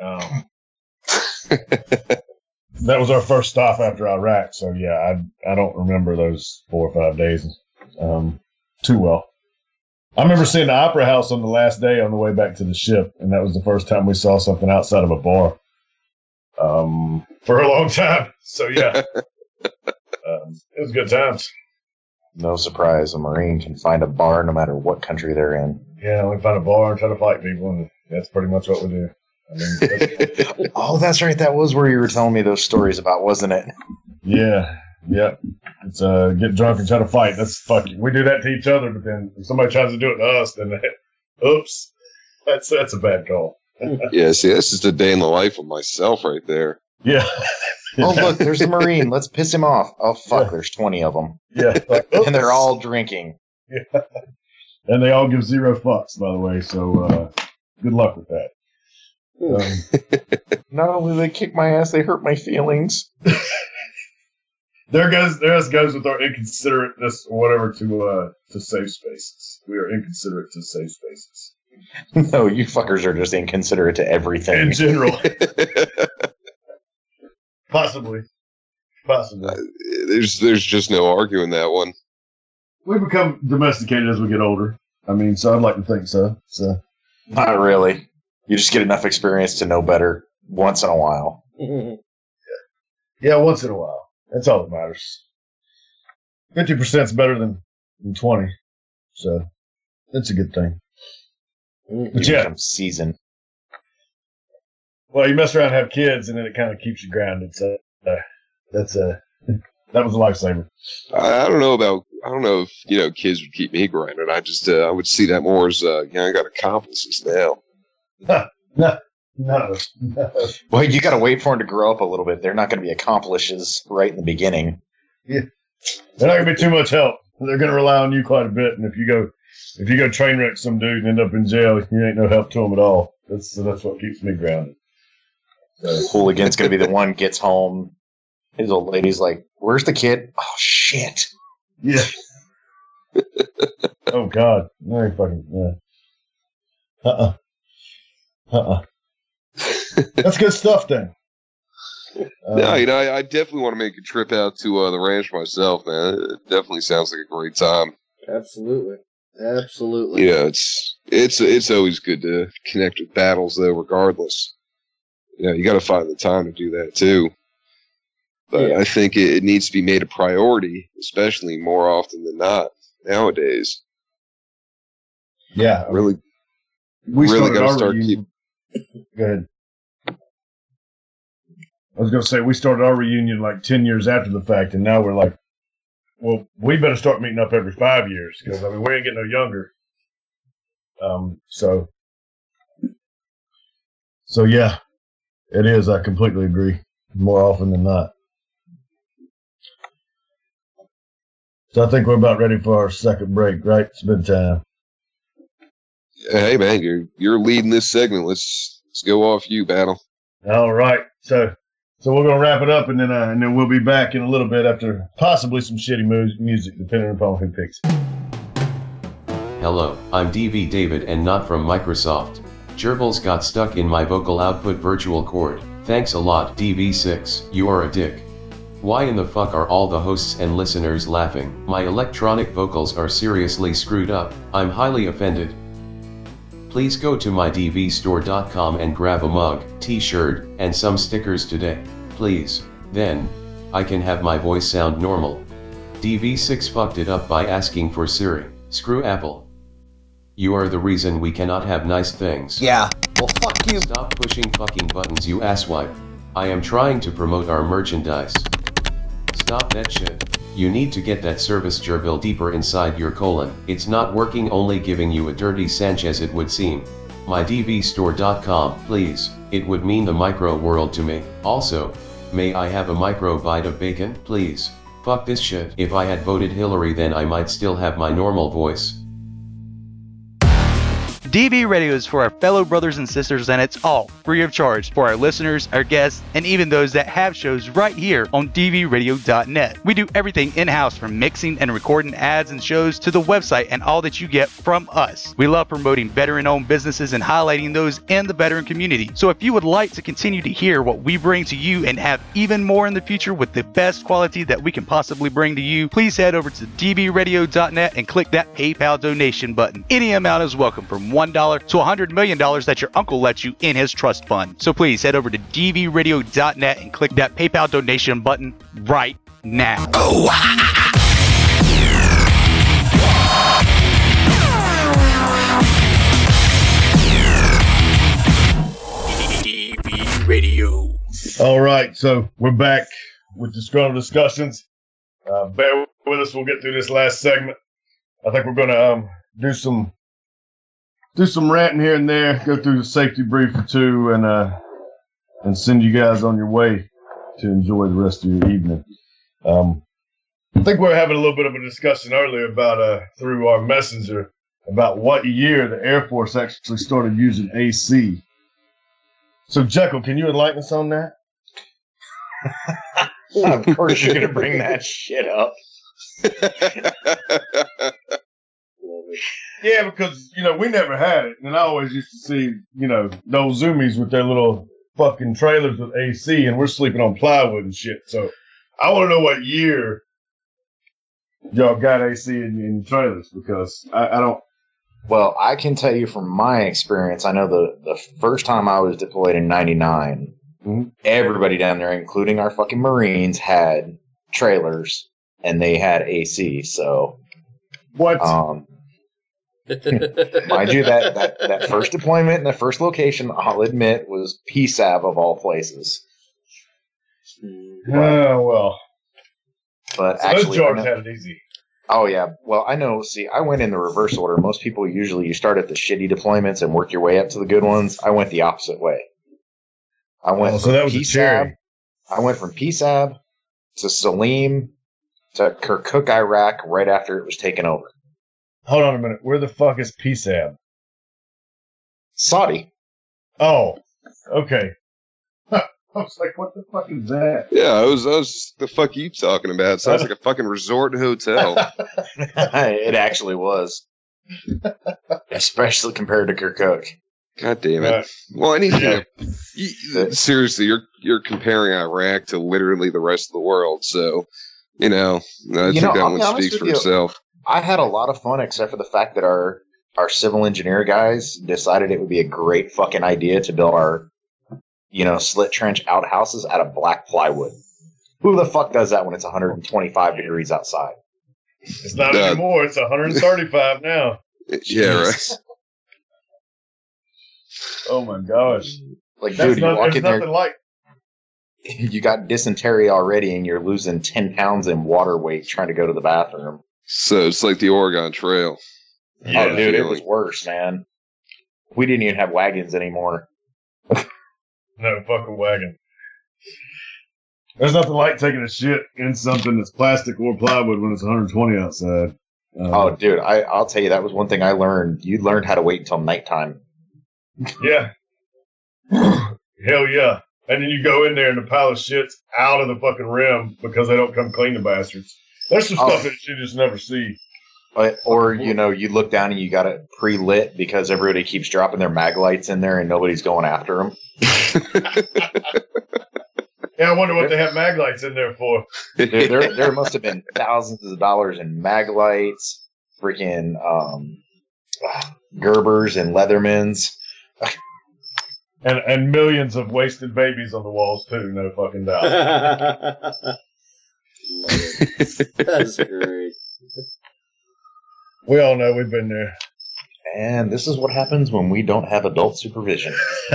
but that was our first stop after Iraq. So yeah, I don't remember those 4 or 5 days too well. I remember seeing the Opera House on the last day on the way back to the ship, and that was the first time we saw something outside of a bar for a long time. So yeah, it was good times. No surprise, a Marine can find a bar no matter what country they're in. Yeah, we find a bar and try to fight people, and that's pretty much what we do. I mean, oh, that's right. That was where you were telling me those stories about, wasn't it? Yeah. It's get drunk and try to fight. That's fucking. We do that to each other, but then if somebody tries to do it to us, then oops, that's a bad call. Yeah, see, this is the day in the life of myself right there. Yeah. Oh, look, there's a Marine. Let's piss him off. Oh, fuck, there's 20 of them. Yeah. And they're all drinking. Yeah. And they all give 0 fucks, by the way, so good luck with that. Not only do they kick my ass, they hurt my feelings. There goes with our inconsiderateness or whatever to safe spaces. We are inconsiderate to safe spaces. No, you fuckers are just inconsiderate to everything. In general. Possibly. There's just no arguing that one. We become domesticated as we get older. I mean, so I'd like to think so. Not really. You just get enough experience to know better once in a while. Yeah, once in a while. That's all that matters. 50% is better than 20, so that's a good thing. But yeah, season. Well, you mess around and have kids, and then it kind of keeps you grounded. So that's That was a lifesaver. I don't know if kids would keep me grounded. I would see that more as I got accomplices now. No. Well, you got to wait for them to grow up a little bit. They're not going to be accomplices right in the beginning. Yeah, they're not going to be too much help. They're going to rely on you quite a bit. And if you go train wreck some dude and end up in jail, you ain't no help to them at all. That's what keeps me grounded. The hooligan's going to be the one gets home. His old lady's like, "Where's the kid?" Oh shit. Yeah. Oh God. No, ain't fucking. Yeah. That's good stuff, then. I definitely want to make a trip out to the ranch myself, man. It definitely sounds like a great time. Absolutely. Yeah, it's always good to connect with battles, though, regardless. You got to find the time to do that, too. But I think it needs to be made a priority, especially more often than not nowadays. Yeah. Really got to start keeping... Go ahead. I was going to say, we started our reunion like 10 years after the fact, and now we're like, well, we better start meeting up every 5 years, because, we ain't getting no younger. So yeah, it is. I completely agree. More often than not. So I think we're about ready for our second break, right? It's been time. Hey, man, you're leading this segment. Let's go off you, Battle. All right. So we're gonna wrap it up, and then we'll be back in a little bit after possibly some shitty music, depending upon who picks it. Hello, I'm DV David and not from Microsoft. Gerbils got stuck in my vocal output virtual cord. Thanks a lot, DV6. You are a dick. Why in the fuck are all the hosts and listeners laughing? My electronic vocals are seriously screwed up. I'm highly offended. Please go to mydvstore.com and grab a mug, t-shirt, and some stickers today. Please. Then, I can have my voice sound normal. DV6 fucked it up by asking for Siri. Screw Apple. You are the reason we cannot have nice things. Yeah, well fuck you. Stop pushing fucking buttons, you asswipe. I am trying to promote our merchandise. Stop that shit. You need to get that service gerbil deeper inside your colon. It's not working, only giving you a dirty Sanchez, it would seem. mydvstore.com, please. It would mean the micro world to me. Also, may I have a micro bite of bacon, please? Fuck this shit. If I had voted Hillary, then I might still have my normal voice. DV Radio is for our fellow brothers and sisters, and it's all free of charge for our listeners, our guests, and even those that have shows right here on dvradio.net. We do everything in-house, from mixing and recording ads and shows to the website and all that you get from us. We love promoting veteran-owned businesses and highlighting those in the veteran community. So if you would like to continue to hear what we bring to you and have even more in the future with the best quality that we can possibly bring to you, please head over to dvradio.net and click that PayPal donation button. Any amount is welcome, from $1 to $100 million that your uncle lets you in his trust fund. So please head over to dvradio.net and click that PayPal donation button right now. DV Radio. All right, so we're back with the Disgruntled Discussions. Bear with us. We'll get through this last segment. I think we're going to do some ranting here and there, go through the safety brief or two, and send you guys on your way to enjoy the rest of your evening. I think we were having a little bit of a discussion earlier about through our messenger about what year the Air Force actually started using AC. So, Jekyll, can you enlighten us on that? Of course you're going to bring that shit up. Yeah, because, we never had it. And I always used to see, those Zoomies with their little fucking trailers with AC, and we're sleeping on plywood and shit. So I want to know what year y'all got AC in trailers, because I don't. Well, I can tell you from my experience, I know the first time I was deployed in 99, everybody down there, including our fucking Marines, had trailers, and they had AC, so. What? Mind you, that first deployment and the first location, I'll admit, was PSAV of all places. Oh, well. But so actually, those Jorgs had it easy. Oh yeah. Well, I know. See, I went in the reverse order. Most people usually you start at the shitty deployments and work your way up to the good ones. I went the opposite way. I went so that was PSAB. I went from PSAB to Salim to Kirkuk, Iraq, right after it was taken over. Hold on a minute. Where the fuck is PSAB? Saudi. Oh, okay. I was like, what the fuck is that? Yeah, I was the fuck you talking about? Sounds like a fucking resort hotel. It actually was. Especially compared to Kirkuk. God damn it. Well, anything. Seriously, you're comparing Iraq to literally the rest of the world, so, I think that one speaks for itself. I had a lot of fun, except for the fact that our civil engineer guys decided it would be a great fucking idea to build our slit trench outhouses out of black plywood. Who the fuck does that when it's 125 degrees outside? It's not anymore. It's 135 now. Yeah, right. Oh my gosh! Like, dude, you walk in there. Like... You got dysentery already, and you're losing 10 pounds in water weight trying to go to the bathroom. So it's like the Oregon Trail. Yeah, oh, dude, it was worse, man. We didn't even have wagons anymore. No fucking wagon. There's nothing like taking a shit in something that's plastic or plywood when it's 120 outside. Oh, dude, I'll tell you, that was one thing I learned. You learned how to wait until nighttime. Yeah. Hell yeah. And then you go in there and the pile of shit's out of the fucking rim because they don't come clean the bastards. There's some stuff that you just never see. Or, you look down and you got it pre-lit because everybody keeps dropping their mag lights in there and nobody's going after them. Yeah, I wonder what they have mag lights in there for. There must have been thousands of dollars in mag lights, freaking Gerbers and Leathermans. And millions of wasted babies on the walls, too, no fucking doubt. That's great. We all know we've been there. And this is what happens when we don't have adult supervision.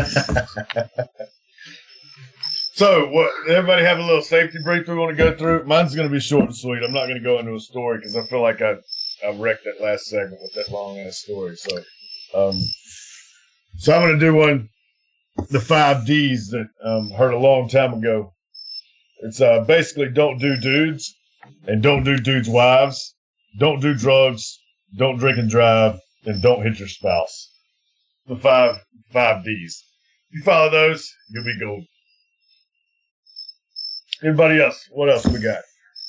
So, everybody have a little safety brief we want to go through? Mine's going to be short and sweet. I'm not going to go into a story because I feel like I wrecked that last segment with that long-ass story. So I'm going to do one, the 5 Ds that heard a long time ago. It's basically don't do dudes and don't do dudes' wives. Don't do drugs. Don't drink and drive. And don't hit your spouse. The 5 Ds. If you follow those, you'll be gold. Anybody else? What else we got?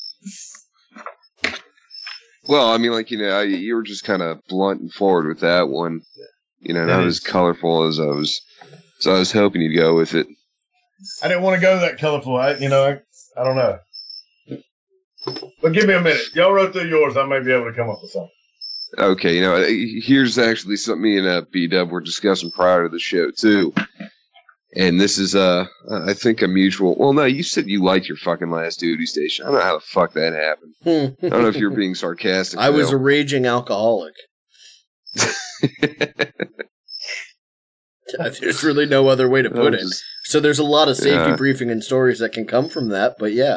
Well, I mean, you were just kind of blunt and forward with that one. Not as colorful as I was hoping you'd go with it. I didn't want to go that colorful. I don't know. But give me a minute. Y'all wrote through yours. I may be able to come up with something. Okay, here's actually something me and B-Dub were discussing prior to the show, too. And this is, I think a mutual... Well, no, you said you liked your fucking last duty station. I don't know how the fuck that happened. I don't know if you were being sarcastic. I was a raging alcoholic. There's really no other way to put it. So there's a lot of safety briefing and stories that can come from that, but yeah.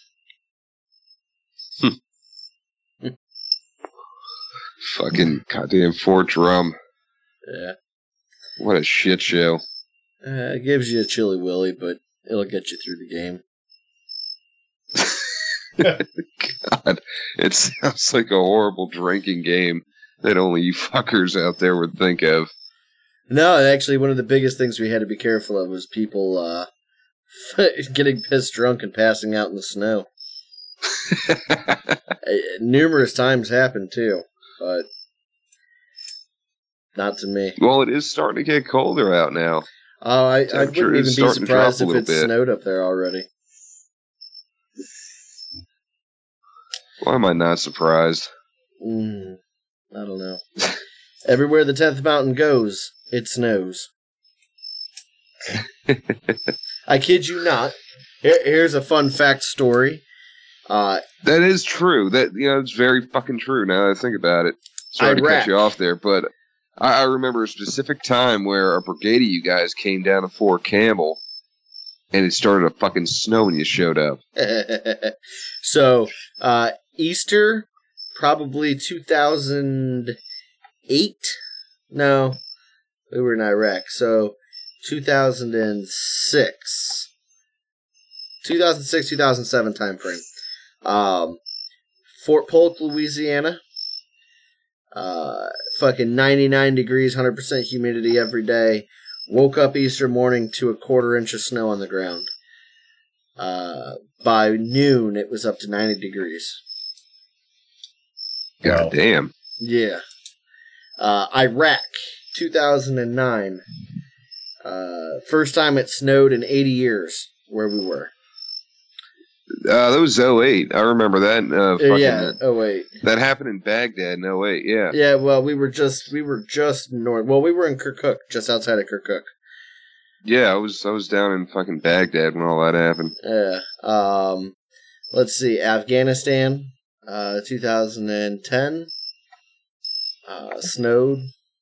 Fucking goddamn Fort Drum. Yeah. What a shit show. It gives you a chilly willy, but it'll get you through the game. God, it sounds like a horrible drinking game that only you fuckers out there would think of. No, actually, one of the biggest things we had to be careful of was people getting pissed drunk and passing out in the snow. Numerous times happened, too, but not to me. Well, it is starting to get colder out now. Oh, I wouldn't even be surprised if it snowed up there already. Why am I not surprised? I don't know. Everywhere the 10th mountain goes, it snows. I kid you not. Here's a fun fact story. That is true. It's very fucking true now that I think about it. Sorry to cut you off there, but I remember a specific time where a brigade of you guys came down to Fort Campbell, and it started to fucking snow when you showed up. So, Easter, probably 2008? No, we were in Iraq. So, 2006. 2006-2007 time frame. Fort Polk, Louisiana. Fucking 99 degrees, 100% humidity every day. Woke up Easter morning to a 1/4 inch of snow on the ground. By noon, it was up to 90 degrees. God damn. Yeah. Iraq, 2009. First time it snowed in 80 years where we were. That was 08. I remember that. Yeah, 08. That happened in Baghdad in 08, yeah. Yeah, well, we were just north. Well, we were in Kirkuk, just outside of Kirkuk. Yeah, I was down in fucking Baghdad when all that happened. Yeah. Let's see. Afghanistan, 2010. Snowed.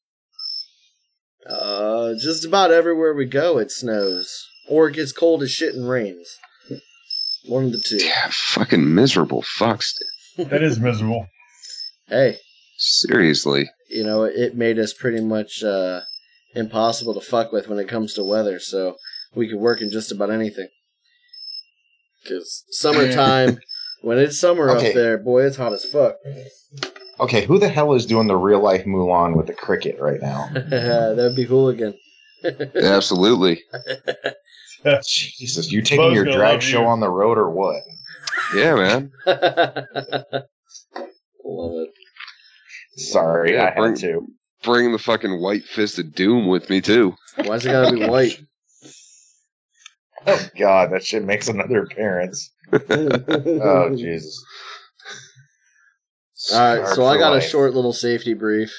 Just about everywhere we go, it snows. Or it gets cold as shit and rains. One of the two. Yeah, fucking miserable fucks. That is miserable. Hey. Seriously. You know, it made us pretty much impossible to fuck with when it comes to weather, so we could work in just about anything. Because summertime, when it's summer up there, boy, it's hot as fuck. Okay, who the hell is doing the real life Mulan with the cricket right now? That'd be Hooligan. Absolutely. Jesus, you taking your drag show on the road or what? Yeah, man. Love it. Sorry, Yeah, I had to. Bring the fucking white fist of doom with me, too. Why's it gotta be white? Oh, God, that shit makes another appearance. Oh, Jesus. Alright, so I got a short little safety brief.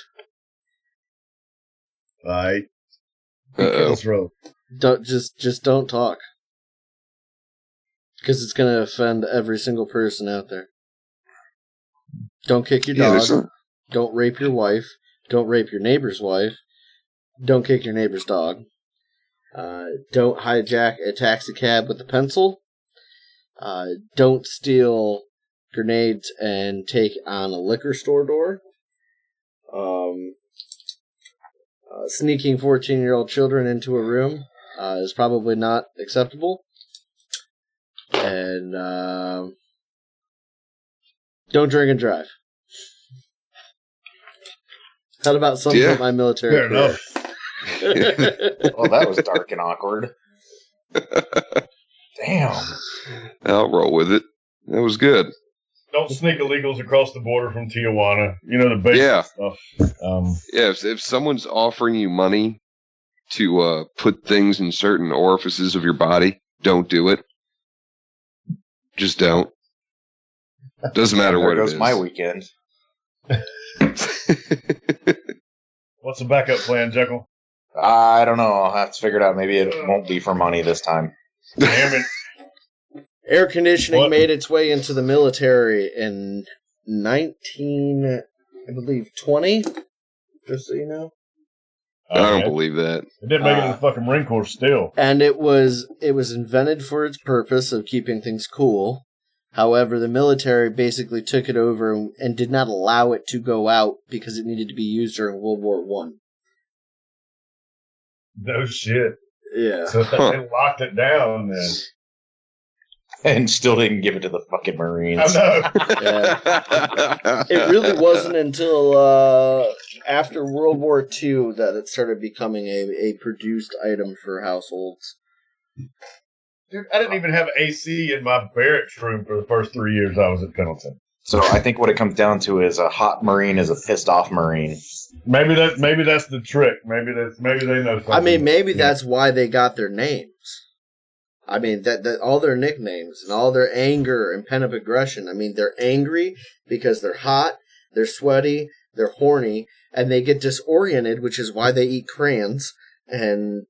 Alright. Uh-oh. Just don't talk. Because it's going to offend every single person out there. Don't kick your dog. Don't rape your wife. Don't rape your neighbor's wife. Don't kick your neighbor's dog. Don't hijack a taxi cab with a pencil. Don't steal grenades and take on a liquor store door. Sneaking 14-year-old children into a room is probably not acceptable. And don't drink and drive. How about something about my military Fair career? enough. Well, that was dark and awkward. Damn. I'll roll with it. That was good. Don't sneak illegals across the border from Tijuana. You know, the basic stuff. Yeah, if someone's offering you money to put things in certain orifices of your body, don't do it. Just don't. Doesn't matter what it is. There goes my weekend. What's the backup plan, Jekyll? I don't know. I'll have to figure it out. Maybe it won't be for money this time. Damn it. Air conditioning made its way into the military in 1920. Just so you know. I don't believe that. It didn't make it to the fucking Marine Corps still. And it was invented for its purpose of keeping things cool. However, the military basically took it over and did not allow it to go out because it needed to be used during World War I. No shit. Yeah. So they locked it down then. And still didn't give it to the fucking Marines. I know. Yeah. It really wasn't until after World War II that it started becoming a produced item for households. Dude, I didn't even have AC in my barracks room for the first 3 years I was at Pendleton. So I think what it comes down to is a hot Marine is a pissed off Marine. Maybe that's the trick. Maybe they know something. I mean, maybe that's why they got their names. I mean, that all their nicknames and all their anger and pent-up aggression. I mean, they're angry because they're hot, they're sweaty, they're horny, and they get disoriented, which is why they eat crayons. And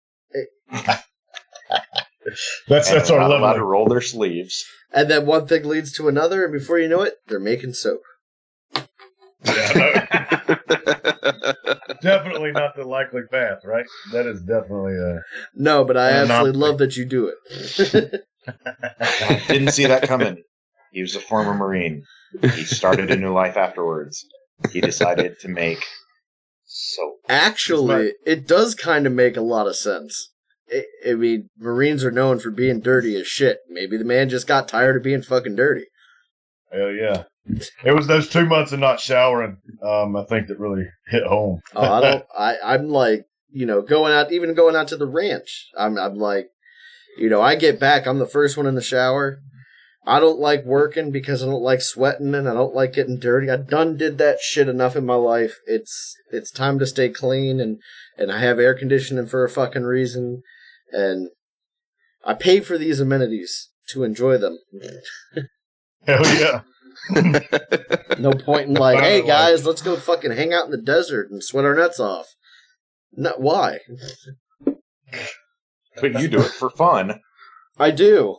that's our level. Allowed to roll their sleeves. And then one thing leads to another, and before you know it, they're making soap. Yeah, definitely not the likely path, right? That is definitely No, but I absolutely love that you do it. I didn't see that coming. He was a former Marine. He started a new life afterwards. He decided to make soap. Actually, it does kind of make a lot of sense. I mean, Marines are known for being dirty as shit. Maybe the man just got tired of being fucking dirty. Hell yeah. It was those 2 months of not showering, I think, that really hit home. I'm like, going out to the ranch. I'm like, I get back, I'm the first one in the shower. I don't like working because I don't like sweating and I don't like getting dirty. I done did that shit enough in my life. It's time to stay clean, and I have air conditioning for a fucking reason, and I pay for these amenities to enjoy them. Hell yeah. No point in like, hey guys, let's go fucking hang out in the desert and sweat our nuts off. Not why. But you do it for fun. I do.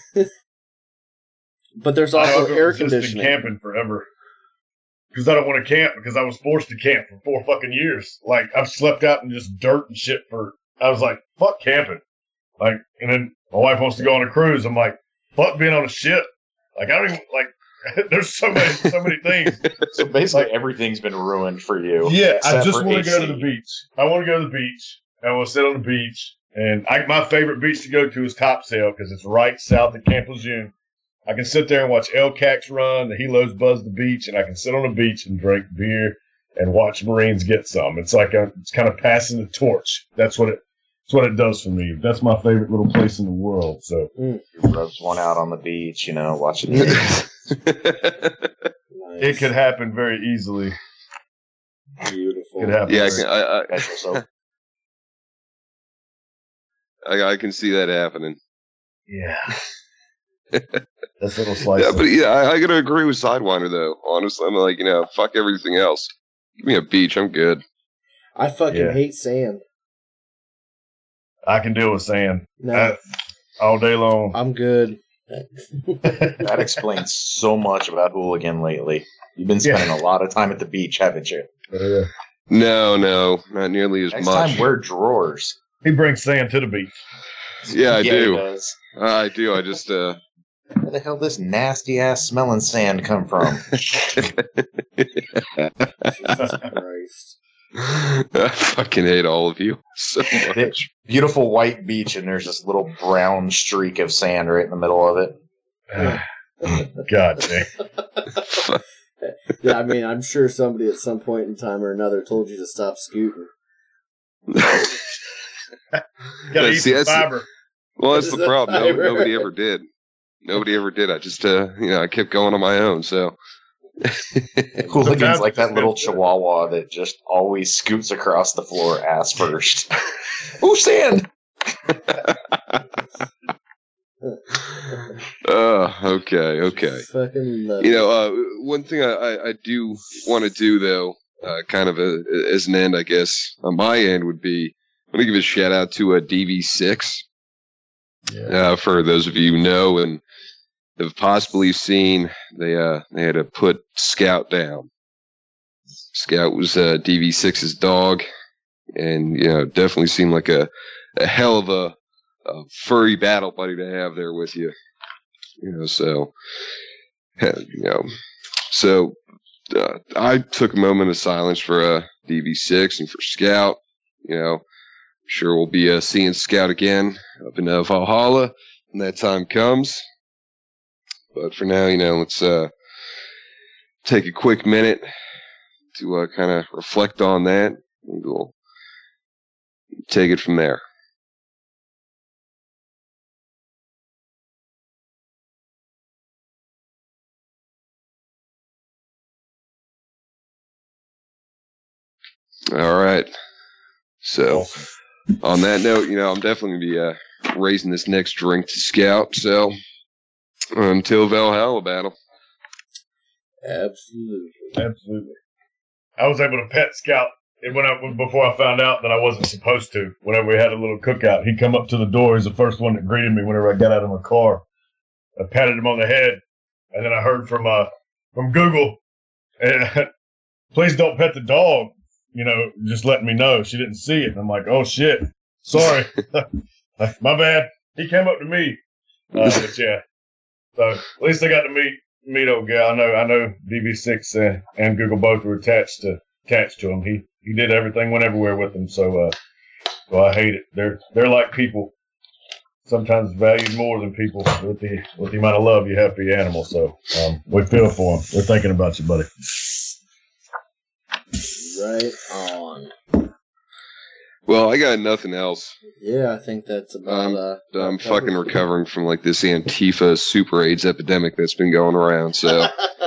But there's also air conditioning. Camping forever. Because I don't want to camp, because I was forced to camp for 4 fucking years. Like, I've slept out in just dirt and shit I was like, fuck camping. Like, and then my wife wants to go on a cruise. I'm like, fuck being on a ship. Like, I don't even, like, there's so many things. So basically everything's been ruined for you. Yeah, I just want to go to the beach. I want to go to the beach. I want to sit on the beach. And my favorite beach to go to is Topsail, because it's right south of Camp Lejeune. I can sit there and watch Elcax run, the helos buzz the beach, and I can sit on the beach and drink beer and watch Marines get some. It's like it's kind of passing the torch. That's what it does for me. That's my favorite little place in the world. So rubs one out on the beach, watching the It could happen very easily. Beautiful. It could happen. Yeah, I can see that happening. Yeah. That's a little slice. Yeah, but I gotta agree with Sidewinder though. Honestly, I'm like, fuck everything else. Give me a beach, I'm good. I fucking hate sand. I can deal with sand. No. All day long. I'm good. That explains so much about Hooligan lately. You've been spending a lot of time at the beach, haven't you? No, not nearly as Next much. time, wear drawers. He brings sand to the beach. Yeah, I do. He does. Uh, I do. I just Where the hell this nasty ass smelling sand come from? Jesus Christ. I fucking hate all of you so much. Beautiful white beach, and there's this little brown streak of sand right in the middle of it. God damn. Yeah, I mean, I'm sure somebody at some point in time or another told you to stop scooting. Gotta eat some fiber. Well, that's the problem. Nobody ever did. Nobody ever did. I just, I kept going on my own. So Hooligan's like that little chihuahua that just always scoots across the floor ass first. Ooh, sand! Okay. Fucking love it. One thing I do want to do though, kind of as an end, I guess, on my end would be, I'm going to give a shout out to DV6. For those of you who know and have possibly seen, they had to put Scout down. Scout was DV6's dog, and definitely seemed like a hell of a furry battle buddy to have there with you. So I took a moment of silence for DV6 and for Scout. Sure we'll be seeing Scout again up in Valhalla when that time comes. But for now, let's take a quick minute to kind of reflect on that, and we'll take it from there. All right. So, on that note, I'm definitely going to be raising this next drink to Scout. So, until Valhalla battle. Absolutely. I was able to pet Scout before I found out that I wasn't supposed to. Whenever we had a little cookout, he'd come up to the door. He's the first one that greeted me whenever I got out of my car. I patted him on the head, and then I heard from Google, please don't pet the dog. just letting me know she didn't see it. And I'm like, oh shit, sorry, my bad. He came up to me, but yeah. So at least I got to meet old gal. I know DV6 and Google both were attached to him. He did everything, went everywhere with them. So I hate it. They're like people. Sometimes valued more than people with the amount of love you have for your animal. So we feel for them. We're thinking about you, buddy. Right on. Well, I got nothing else. Yeah, I think that's about. I'm fucking recovering from like this Antifa super AIDS epidemic that's been going around. So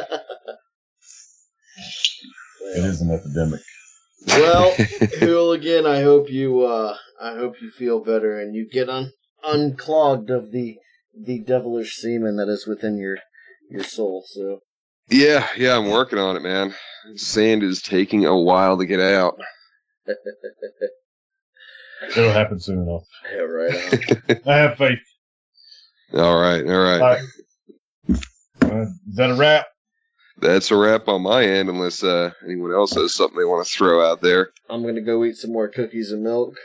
it is an epidemic. Well, Hooligan, I hope you feel better and you get unclogged of the devilish semen that is within your soul. So yeah, I'm working on it, man. Sand is taking a while to get out. It'll happen soon enough. Yeah, right on. I have faith. All right. Is that a wrap? That's a wrap on my end, unless anyone else has something they want to throw out there. I'm going to go eat some more cookies and milk.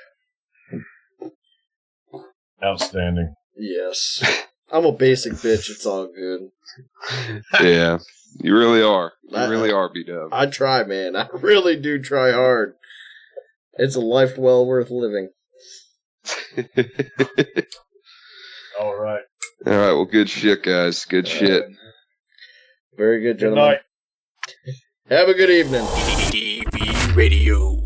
Outstanding. Yes. I'm a basic bitch. It's all good. Yeah, you really are. You really are, B-Dub. I try, man. I really do try hard. It's a life well worth living. All right. All right. Well, good shit, guys. Good shit. Very good, Good gentlemen. night. Have a good evening. DV Radio.